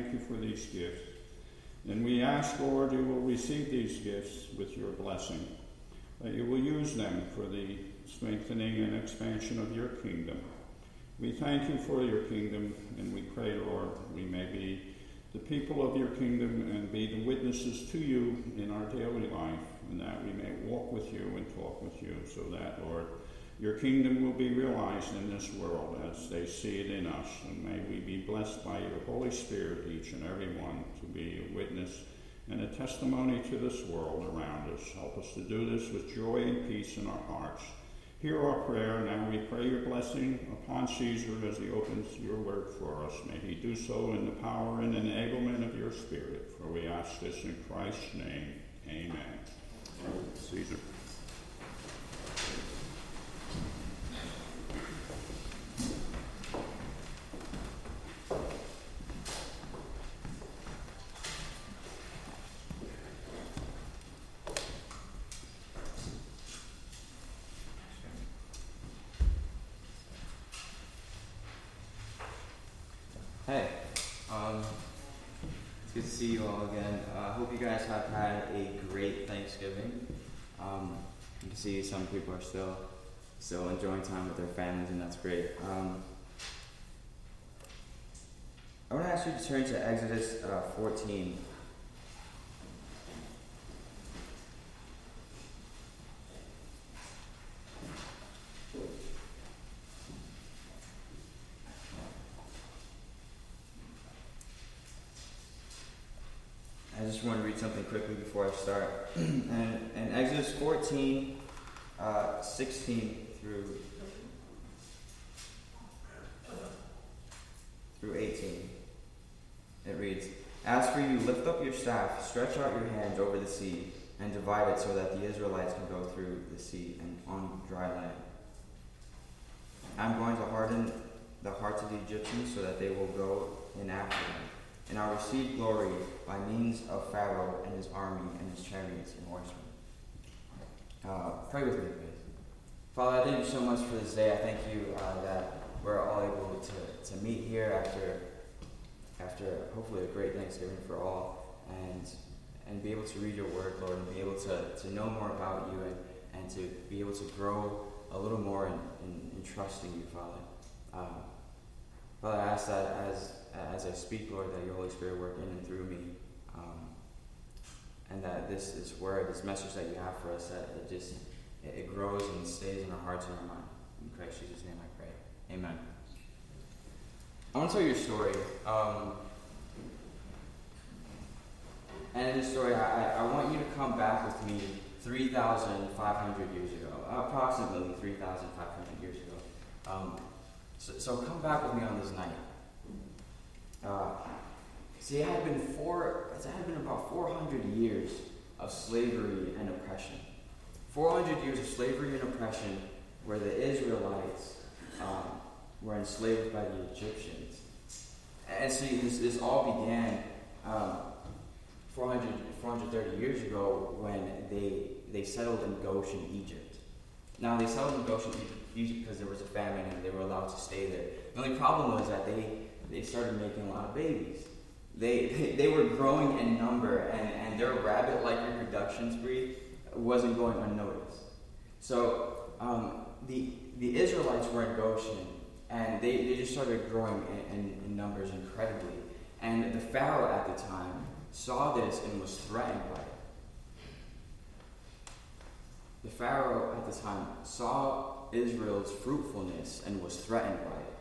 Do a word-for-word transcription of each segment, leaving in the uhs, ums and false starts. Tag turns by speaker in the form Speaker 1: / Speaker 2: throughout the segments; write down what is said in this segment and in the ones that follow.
Speaker 1: thank you for these gifts. And we ask, Lord, you will receive these gifts with your blessing, that you will use them for the strengthening and expansion of your kingdom. We thank you for your kingdom, and we pray, Lord, we may be the people of your kingdom and be the witnesses to you in our daily life, and that we may walk with you and talk with you, so that, Lord, your kingdom will be realized in this world as they see it in us. And may we be blessed by your Holy Spirit, each and every one, to be a witness and a testimony to this world around us. Help us to do this with joy and peace in our hearts. Hear our prayer. Now we pray your blessing upon Caesar as he opens your word for us. May he do so in the power and enablement of your Spirit. For we ask this in Christ's name. Amen. Caesar.
Speaker 2: Hey, um, it's good to see you all again. I uh, hope you guys have had a great Thanksgiving. Um, you can see some people are still still enjoying time with their families, and that's great. Um, I want to ask you to turn to Exodus uh, fourteen. I just want to read something quickly before I start. and in Exodus fourteen, uh, sixteen through through eighteen, it reads, "As for you, lift up your staff, stretch out your hand over the sea, and divide it so that the Israelites can go through the sea and on dry land. I'm going to harden the hearts of the Egyptians so that they will go in after them. And I'll receive glory by means of Pharaoh and his army and his chariots and horsemen." Uh, pray with me, please. Father, I thank you so much for this day. I thank you uh, that we're all able to, to meet here after after hopefully a great Thanksgiving for all, and and be able to read your word, Lord, and be able to, to know more about you, and, and to be able to grow a little more in, in, in trusting you, Father. Um, Father, I ask that as as I speak, Lord, that your Holy Spirit work in and through me, um, and that this, this word, this message that you have for us, that it just it, it grows and stays in our hearts and our mind. In Christ Jesus' name I pray. Amen. I want to tell you a story. Um, and in this story, I, I want you to come back with me three thousand five hundred years ago, approximately three thousand five hundred years ago. Um, so, so come back with me on this night. Uh, see, it had been four. It had been about four hundred years of slavery and oppression. Four hundred years of slavery and oppression, where the Israelites um, were enslaved by the Egyptians. And see, this this all began um, four hundred, four hundred thirty years ago when they they settled in Goshen, Egypt. Now they settled in Goshen, Egypt, because there was a famine and they were allowed to stay there. The only problem was that they they started making a lot of babies. They they, they were growing in number, and, and their rabbit-like reproduction spree wasn't going unnoticed. So um, the the Israelites were in Goshen, and they, they just started growing in, in, in numbers incredibly. And the Pharaoh at the time saw this and was threatened by it. The Pharaoh at the time saw Israel's fruitfulness and was threatened by it.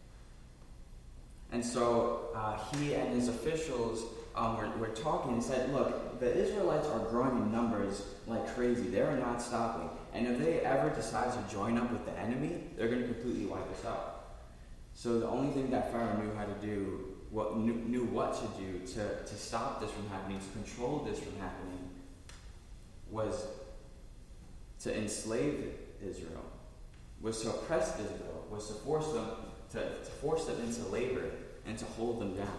Speaker 2: And so uh, he and his officials um, were, were talking and said, look, the Israelites are growing in numbers like crazy. They are not stopping. And if they ever decide to join up with the enemy, they're going to completely wipe us out. So the only thing that Pharaoh knew how to do, what knew, knew what to do to, to stop this from happening, to control this from happening, was to enslave Israel, was to oppress Israel, was to force them to, to force them into labor and to hold them down.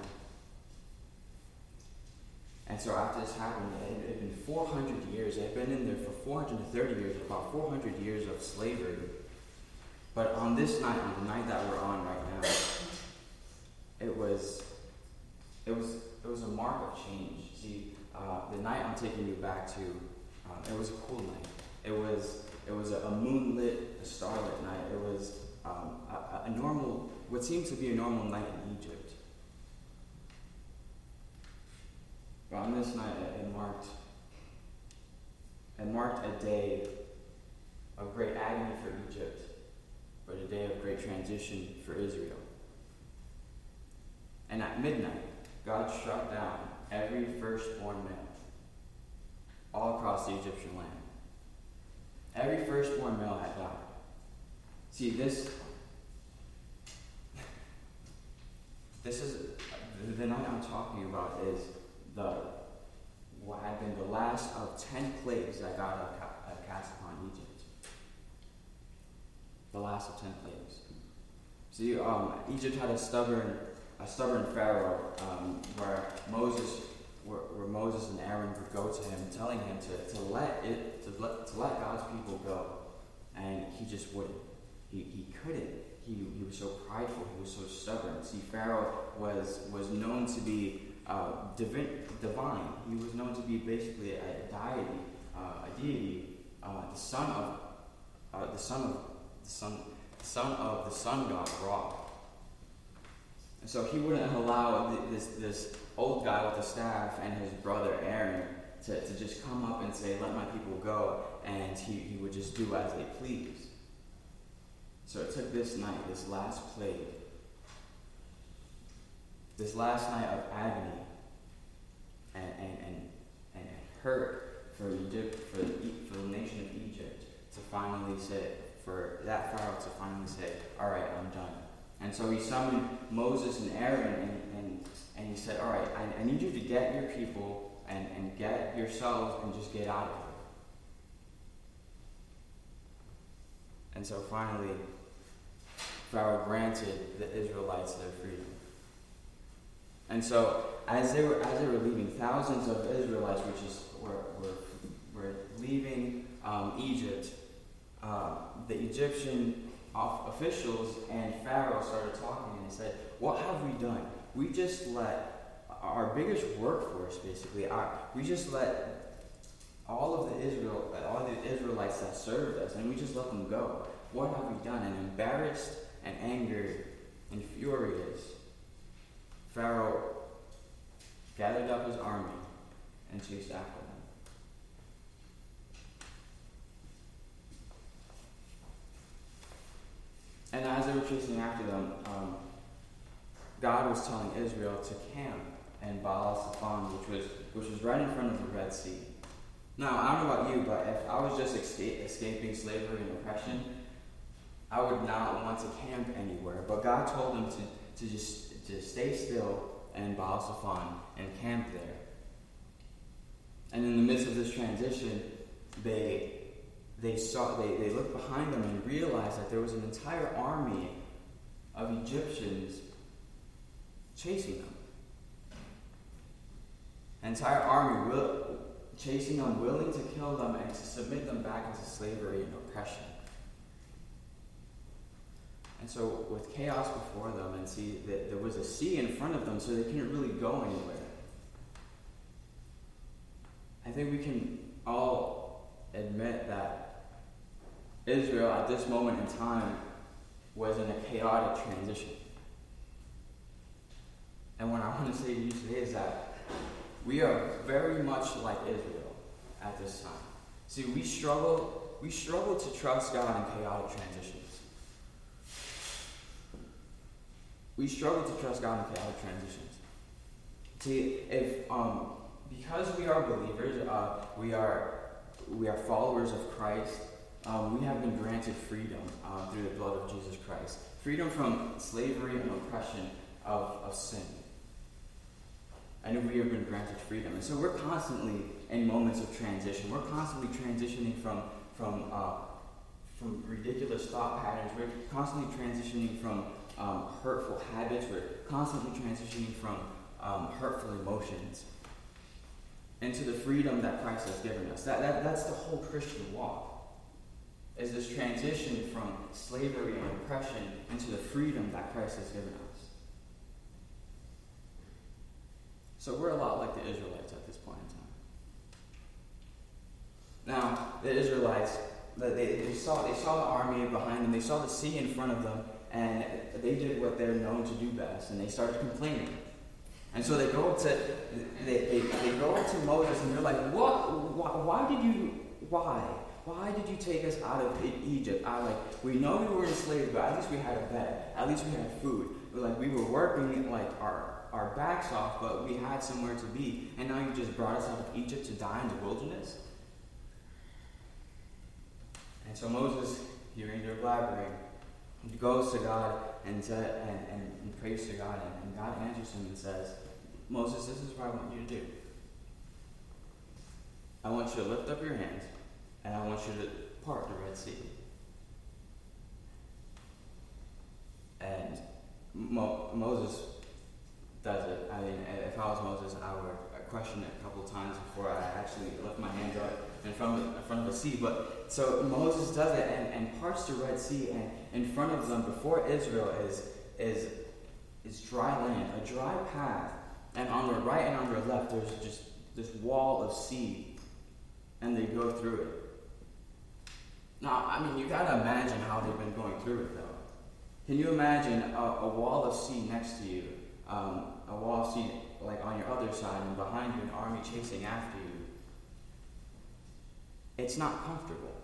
Speaker 2: And so after this happened, it had been four hundred years. They had been in there for four hundred thirty years, about four hundred years of slavery. But on this night, on the night that we're on right now, it was it was it was a mark of change. See, uh, the night I'm taking you back to, um, it was a cool night. It was it was a, a moonlit, a starlit night. It was um, a, a normal, what seemed to be a normal night in Egypt. But on this night, it, it marked it marked a day of great agony for Egypt, but a day of great transition for Israel. And at midnight, God struck down every firstborn male all across the Egyptian land. Every firstborn male had died. See, this this is the night I'm talking about is the what had been the last of ten plagues that God had, ca- had cast upon Egypt. The last of ten plagues. See, um, Egypt had a stubborn, a stubborn Pharaoh, um, where Moses, where, where Moses and Aaron would go to him, telling him to, to let it, to let, to let God's people go, and he just wouldn't. He he couldn't. He he was so prideful. He was so stubborn. See, Pharaoh was was known to be uh, divine. Divine. He was known to be basically a, a deity, uh, a deity, uh, the son of uh, the son of the son, the son of the sun god Ra. And so he wouldn't allow this this old guy with the staff and his brother Aaron to, to just come up and say, "Let my people go," and he, he would just do as they pleased. So it took this night, this last plague, this last night of agony and and and, and hurt for Egypt, for the, for the nation of Egypt, to finally say, for that Pharaoh to finally say, "All right, I'm done." And so he summoned Moses and Aaron, and and, and he said, "All right, I, I need you to get your people and, and get yourselves and just get out of here." And so finally, Pharaoh granted the Israelites their freedom. And so, as they were as they were leaving, thousands of Israelites, which is were were, were leaving um, Egypt, uh, the Egyptian officials and Pharaoh started talking, and they said, "What have we done? We just let our biggest workforce, basically, our, we just let all of the Israel, all the Israelites that served us, and we just let them go. What have we done?" And embarrassed and angered and furious, Pharaoh gathered up his army and chased after them. And as they were chasing after them, um, God was telling Israel to camp in Baal Zephon, which was which was right in front of the Red Sea. Now, I don't know about you, but if I was just escape, escaping slavery and oppression, I would not want to camp anywhere. But God told them to, to just to stay still in Baal Zephon and camp there. And in the midst of this transition, they they saw they, they looked behind them and realized that there was an entire army of Egyptians chasing them. An entire army will, chasing them, willing to kill them and to submit them back into slavery and oppression. And so, with chaos before them, and see that there was a sea in front of them, so they couldn't really go anywhere. I think we can all admit that Israel, at this moment in time, was in a chaotic transition. And what I want to say to you today is that we are very much like Israel at this time. See, we struggle, we struggle to trust God in chaotic transitions. We struggle to trust God in chaotic transitions. See, if um, because we are believers, uh, we are we are followers of Christ. Um, we have been granted freedom uh, through the blood of Jesus Christ, freedom from slavery and oppression of, of sin. And we have been granted freedom, and so we're constantly in moments of transition. We're constantly transitioning from from uh, from ridiculous thought patterns. We're constantly transitioning from Um, hurtful habits. We're constantly transitioning from um, hurtful emotions into the freedom that Christ has given us. That, that That's the whole Christian walk, is this transition from slavery and oppression into the freedom that Christ has given us. So we're a lot like the Israelites at this point in time. Now, the Israelites, they, they, saw, they saw the army behind them, they saw the sea in front of them, and they did what they're known to do best, and they started complaining. And so they go up to they, they, they go up to Moses, and they're like, "What? Why, why did you? Why? Why did you take us out of Egypt? I like we know we were enslaved, but at least we had a bed. At least we had food. Like we were working like our our backs off, but we had somewhere to be. And now you just brought us out of Egypt to die in the wilderness." And so Moses, hearing their blabbering, he goes to God and, to, and, and, and prays to God, and, and God answers him and says, "Moses, this is what I want you to do. I want you to lift up your hands, and I want you to part the Red Sea." And Mo- Moses does it. I mean, if I was Moses, I would question it a couple times before I actually lift my hands up in front of, in front of the sea. But so Moses does it and, and parts the Red Sea, and in front of them, before Israel, is is is dry land, a dry path, and on their right and on their left, there's just this wall of sea, and they go through it. Now, I mean, you gotta imagine how they've been going through it, though. Can you imagine a, a wall of sea next to you, um, a wall of sea like on your other side, and behind you an army chasing after you? It's not comfortable.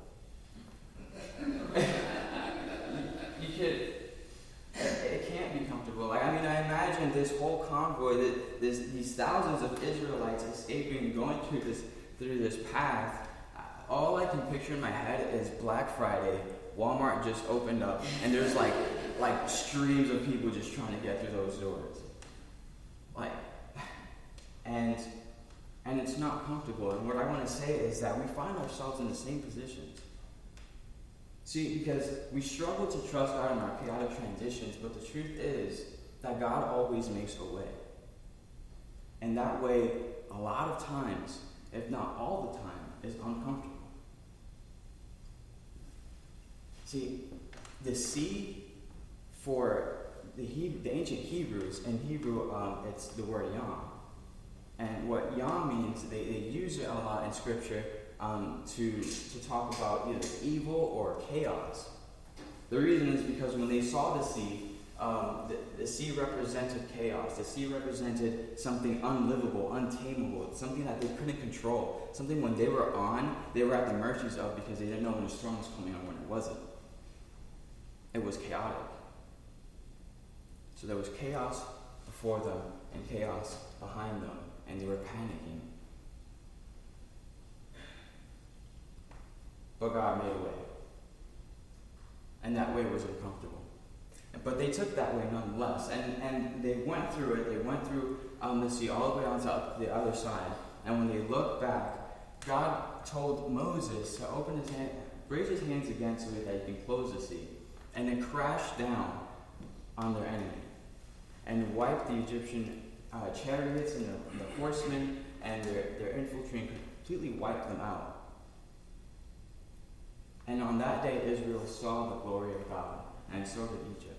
Speaker 2: you could, it can't be comfortable. Like I mean, I imagine this whole convoy, that this, these thousands of Israelites escaping, going through this through this path. All I can picture in my head is Black Friday. Walmart just opened up, and there's like like streams of people just trying to get through those doors. Like, and and it's not comfortable. And what I want to say is that we find ourselves in the same positions. See, because we struggle to trust God in our chaotic transitions, but the truth is that God always makes a way. And that way, a lot of times, if not all the time, is uncomfortable. See, the sea for the, Hebrew, the ancient Hebrews, in Hebrew, um, it's the word yam. And what yam means, they, they use it a lot in Scripture um, to, to talk about either evil or chaos. The reason is because when they saw the sea, um, the, the sea represented chaos. The sea represented something unlivable, untamable, something that they couldn't control. Something when they were on, they were at the mercies of, because they didn't know when a storm was coming or when it wasn't. It was chaotic. So there was chaos before them and chaos behind them, and they were panicking. But God made a way. And that way was uncomfortable. But they took that way nonetheless. And, and they went through it. They went through um, the sea all the way onto the other side. And when they looked back, God told Moses to open his hand, raise his hands again so that he can close the sea. And then crash down on their enemy. And wipe the Egyptian uh, chariots and the, the horsemen and their, their infantry, and completely wipe them out. And on that day, Israel saw the glory of God, and so did Egypt.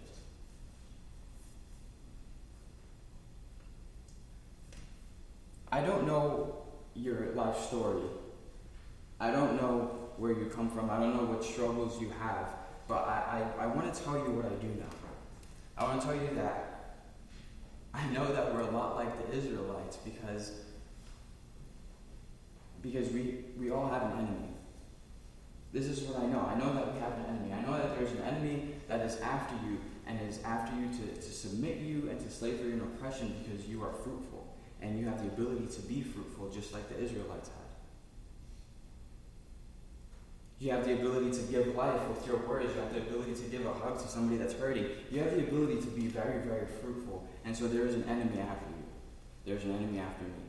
Speaker 2: I don't know your life story. I don't know where you come from. I don't know what struggles you have. But I, I, I want to tell you what I do know. I want to tell you that I know that we're a lot like the Israelites because, because we, we all have an enemy. This is what I know. I know that we have an enemy. I know that there's an enemy that is after you and is after you to, to submit you and to slavery and oppression because you are fruitful. And you have the ability to be fruitful just like the Israelites had. You have the ability to give life with your words. You have the ability to give a hug to somebody that's hurting. You have the ability to be very, very fruitful. And so there is an enemy after you. There's an enemy after me.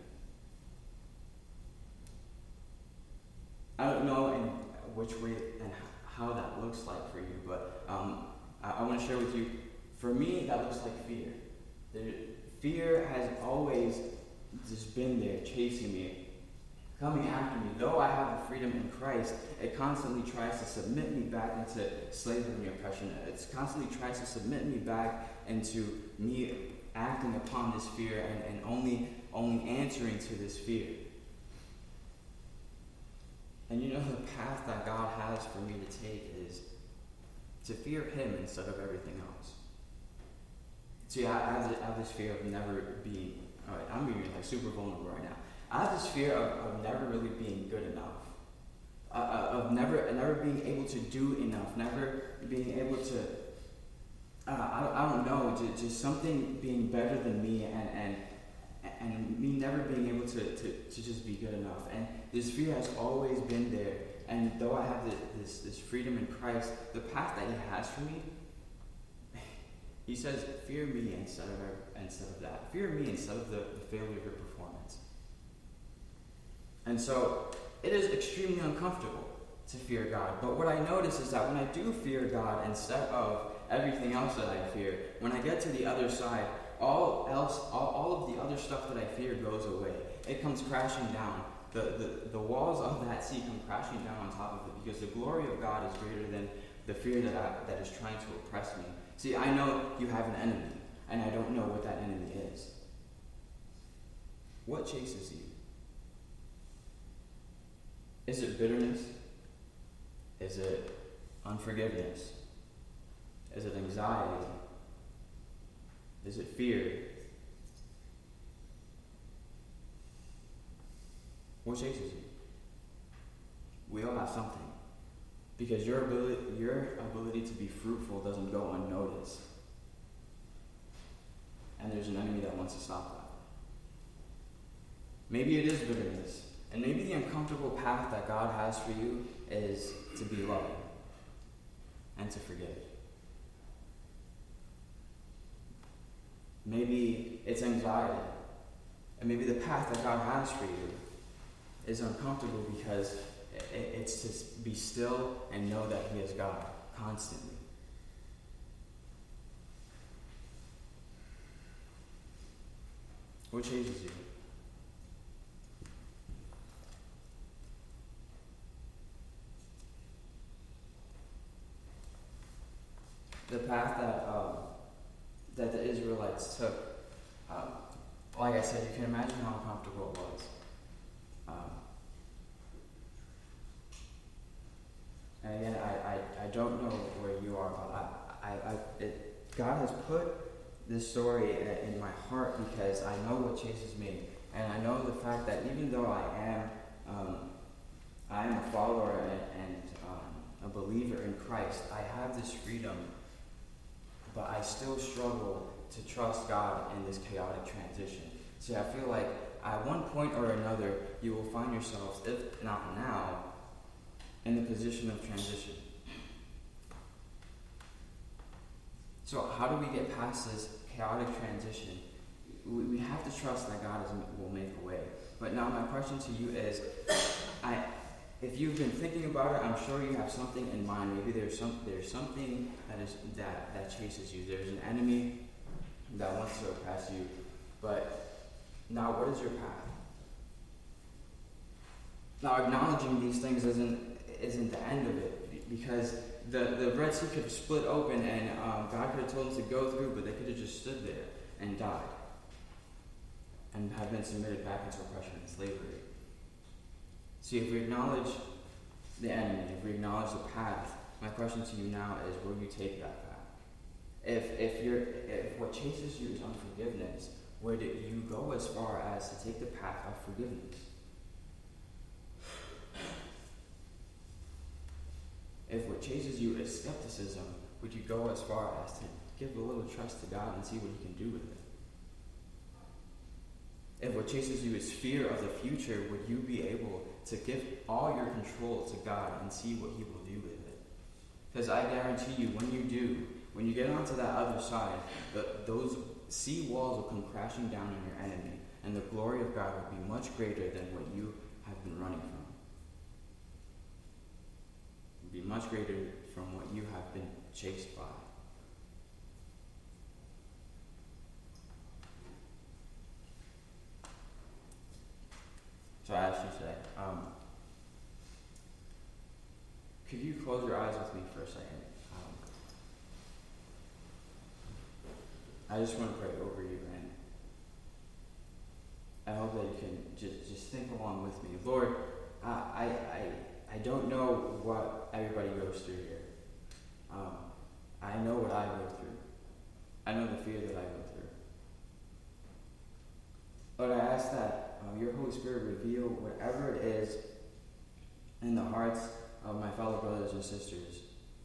Speaker 2: I don't know in which way and how that looks like for you, but um, I, I want to share with you, for me, that looks like fear. There, fear has always just been there, chasing me, coming after me. Though I have the freedom in Christ, it constantly tries to submit me back into slavery and oppression. It constantly tries to submit me back into me acting upon this fear and, and only only answering to this fear. And you know, the path that God has for me to take is to fear him instead of everything else. See, I, I, have, this, I have this fear of never being, all right, I'm being like super vulnerable right now. I have this fear of, of never really being good enough. Uh, of never never being able to do enough, never being able to, uh, I, I don't know, just, just something being better than me, and, and and me never being able to, to, to just be good enough. And this fear has always been there. And though I have the, this, this freedom in Christ, the path that he has for me, he says, fear me instead of, instead of that. Fear me instead of the, the failure of your performance. And so, it is extremely uncomfortable to fear God. But what I notice is that when I do fear God instead of everything else that I fear, when I get to the other side, all else, all, all of the other stuff that I fear goes away. It comes crashing down. The, the, the walls of that sea come crashing down on top of it, because the glory of God is greater than the fear that I, that is trying to oppress me. See, I know you have an enemy, and I don't know what that enemy is. What chases you? Is it bitterness? Is it unforgiveness? Is it anxiety? Is it fear? What chases you? We all have something. Because your ability, your ability to be fruitful doesn't go unnoticed. And there's an enemy that wants to stop that. Maybe it is bitterness. And maybe the uncomfortable path that God has for you is to be loving and to forgive. Maybe it's anxiety. And maybe the path that God has for you is uncomfortable because it's to be still and know that he is God constantly. What changes you? The path that um, that the Israelites took, um, like I said, you can imagine how uncomfortable it was. Um, and again, I, I, I don't know where you are, but I, I, I it, God has put this story in my heart because I know what chases me, and I know the fact that even though I am um, I am a follower and, and um, a believer in Christ, I have this freedom. But I still struggle to trust God in this chaotic transition. See, I feel like at one point or another, you will find yourselves, if not now, in the position of transition. So how do we get past this chaotic transition? We, we have to trust that God is, will make a way. But now my question to you is, I... If you've been thinking about it, I'm sure you have something in mind. Maybe there's some there's something that is that, that chases you. There's an enemy that wants to oppress you. But now what is your path? Now acknowledging these things isn't isn't the end of it, because the, the Red Sea could have split open and um, God could have told them to go through, but they could have just stood there and died and have been submitted back into oppression and slavery. See, if we acknowledge the enemy, if we acknowledge the path, my question to you now is, will you take that path? If if you're if what chases you is unforgiveness, would you go as far as to take the path of forgiveness? If what chases you is skepticism, would you go as far as to give a little trust to God and see what he can do with it? If what chases you is fear of the future, would you be able to give all your control to God and see what he will do with it? Because I guarantee you, when you do, when you get onto that other side, the, those sea walls will come crashing down on your enemy, and the glory of God will be much greater than what you have been running from. It will be much greater from what you have been chased by. So I ask you today, um, could you close your eyes with me for a second? Um, I just want to pray over you, and I hope that you can just, just think along with me. Lord, uh, I, I, I don't know what everybody goes through here. Um, I know what I go through. I know the fear that I go through. Lord, I ask that um, your Holy Spirit reveal whatever it is in the hearts of my fellow brothers and sisters.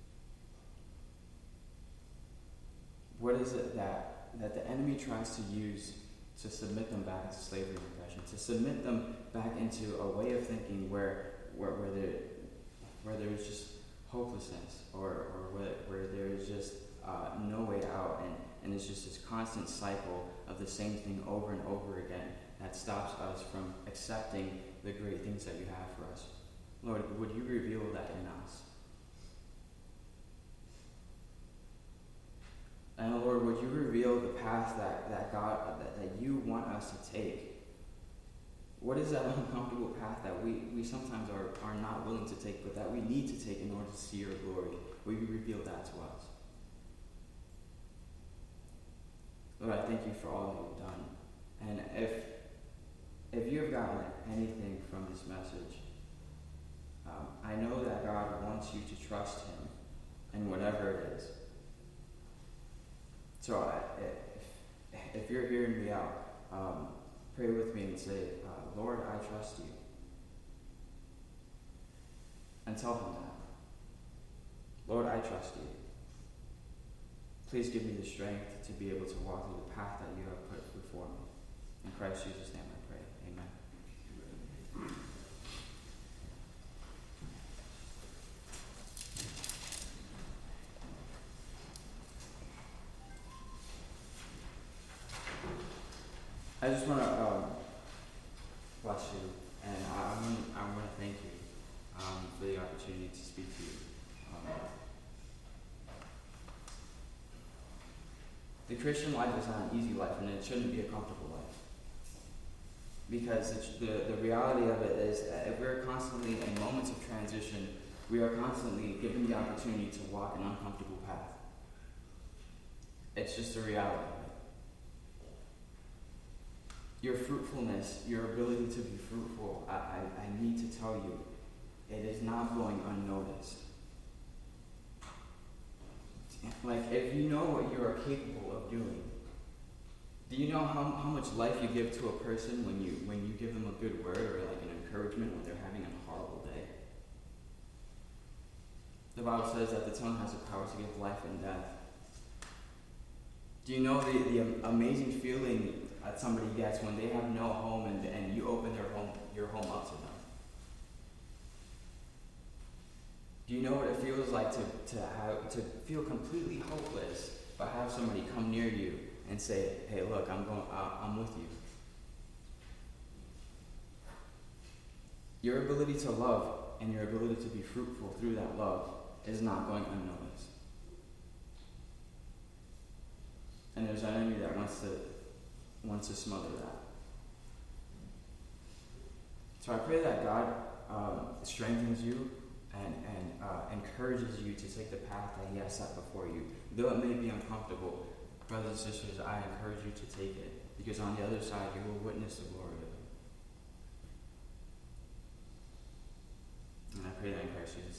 Speaker 2: What is it that, that the enemy tries to use to submit them back into slavery and oppression, to submit them back into a way of thinking where where, where there where there is just hopelessness, or, or where, where there is just uh, no way out, and, and it's just this constant cycle of the same thing over and over again that stops us from accepting the great things that you have for us. Lord, would you reveal that in us? And Lord, would you reveal the path that, that God, that, that you want us to take? What is that uncomfortable path that we, we sometimes are, are not willing to take, but that we need to take in order to see your glory? Will you reveal that to us? Lord, I thank you for all that you've done. And if if you have gotten anything from this message, um, I know that God wants you to trust him in whatever it is. So I, if, if you're hearing me out, um, pray with me and say, uh, Lord, I trust you. And tell him that. Lord, I trust you. Please give me the strength to be able to walk through the path that you have put before me. In Christ Jesus' name I pray. Amen. I just want to um, bless you, and I, I want I want to thank you um, for the opportunity to speak to you. Um, the Christian life is not an easy life, and it shouldn't be a comfortable life. Because it's, the, the reality of it is that if we're constantly in moments of transition, we are constantly given the opportunity to walk an uncomfortable path. It's just a reality. Your fruitfulness, your ability to be fruitful, I, I, I need to tell you, it is not going unnoticed. Like, if you know what you are capable of doing, do you know how, how much life you give to a person when you when you give them a good word or like an encouragement when they're having a horrible day? The Bible says that the tongue has the power to give life and death. Do you know the, the amazing feeling that somebody gets when they have no home and, and you open their home your home up to them? Do you know what it feels like to, to have to feel completely hopeless, but have somebody come near you and say, "Hey, look, I'm going. Uh, I'm with you." Your ability to love and your ability to be fruitful through that love is not going unnoticed. And there's an enemy that wants to wants to smother that. So I pray that God um, strengthens you and, and uh, encourages you to take the path that he has set before you. Though it may be uncomfortable, brothers and sisters, I encourage you to take it, because on the other side you will witness the glory of it. And I pray that in Christ Jesus'